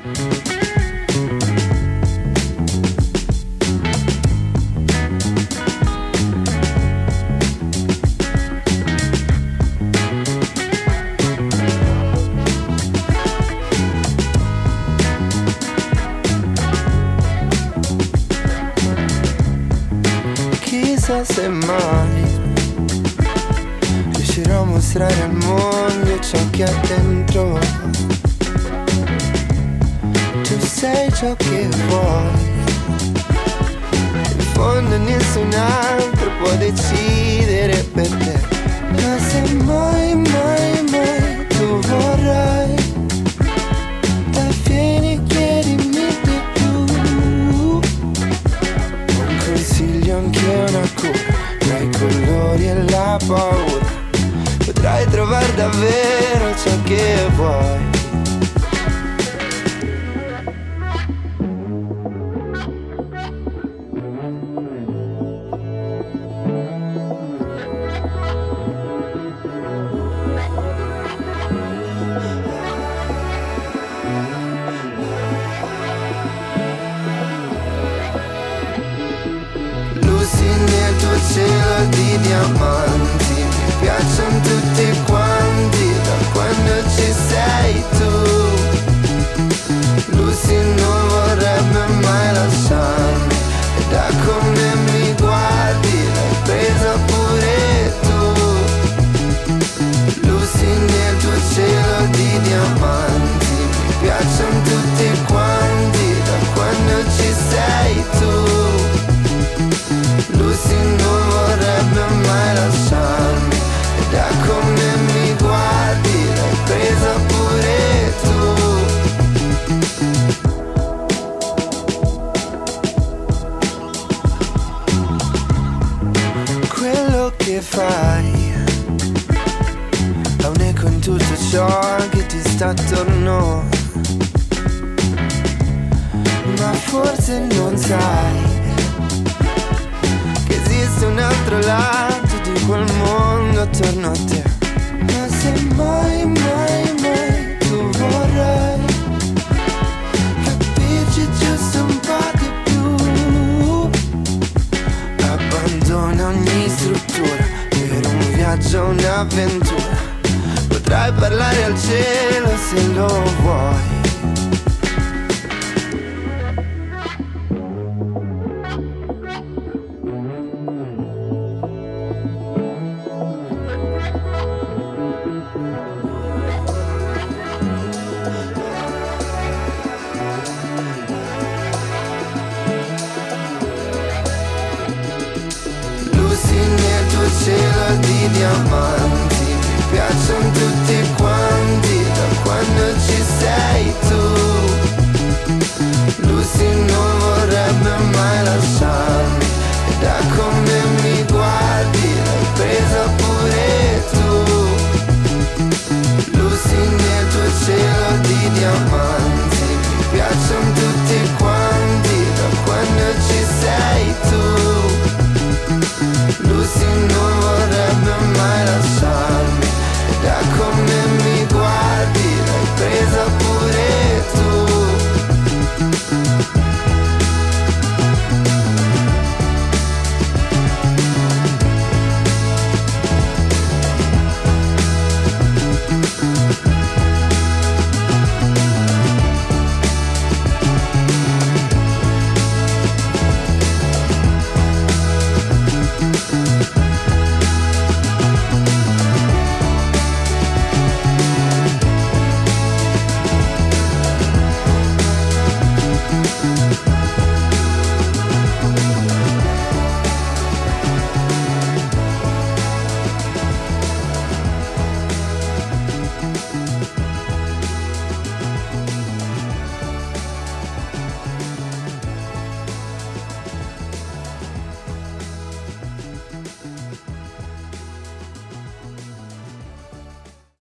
Chissà se mai riuscirò a mostrare al mondo ciò che ha dentro. Tu sei ciò che vuoi, in fondo nessun altro può decidere per te. Ma se mai, mai, mai tu vorrai, vieni, chiedimi di più. Un consiglio, anche una cura, tra i colori e la paura. Potrai trovare davvero ciò che vuoi. Cielo di diamanti, mi piacciono tutti quanti, da quando ci sei tu. Lucy non vorrebbe mai lasciarmi, e da come mi guardi l'hai presa pure tu. Lucy nel tuo cielo di diamanti, mi piacciono tutti quanti, da quando ci sei tu. Lucy non vorrebbe mai lasciarmi, e da come mi guardi l'hai presa pure tu. Quello che fai ha un'eco in tutto ciò che ti sta attorno, ma forse non sai esiste un altro lato di quel mondo attorno a te. Ma se mai, mai, mai tu vorrai capirci giusto un po' di più, abbandona ogni struttura per un viaggio, un'avventura. Potrai parlare al cielo se lo vuoi. Cielo di diamanti, mi piacciono tutti quanti, da quando ci sei